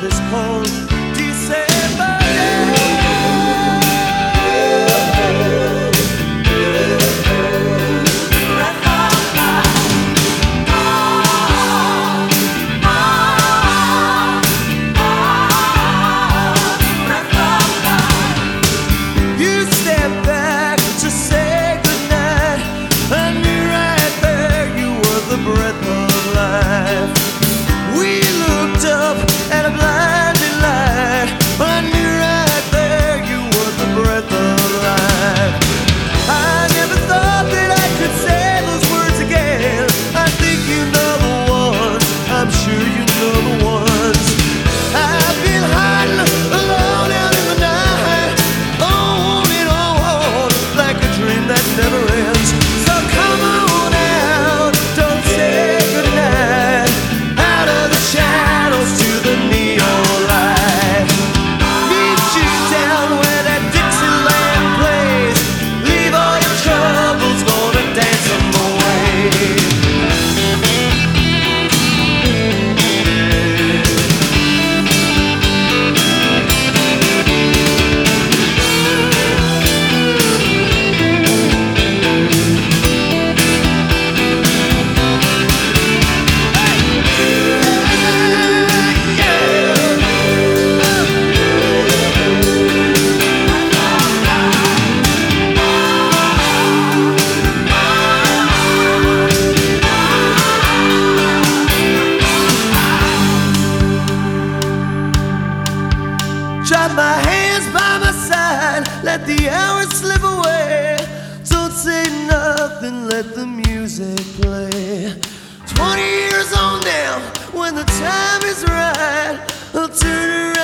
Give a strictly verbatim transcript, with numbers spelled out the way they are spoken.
this cold December day. You step back to say goodnight. I knew right there you were the breath of life. We looked up at a blinding light. I knew right there you were the breath of life. I never thought that I could say those words again. I think you know the ones, I'm sure you know the ones. I've been hiding alone out in the night, on and on, like a dream that never ends. So come on out, don't say goodnight, out of the shadows to the neon light. Meet you down where that Dixieland plays. Leave all your troubles, gonna dance them away. Drop my hands by my side, let the hours slip away. Don't say nothing, let the music play. Twenty years on now, when the time is right, I'll turn around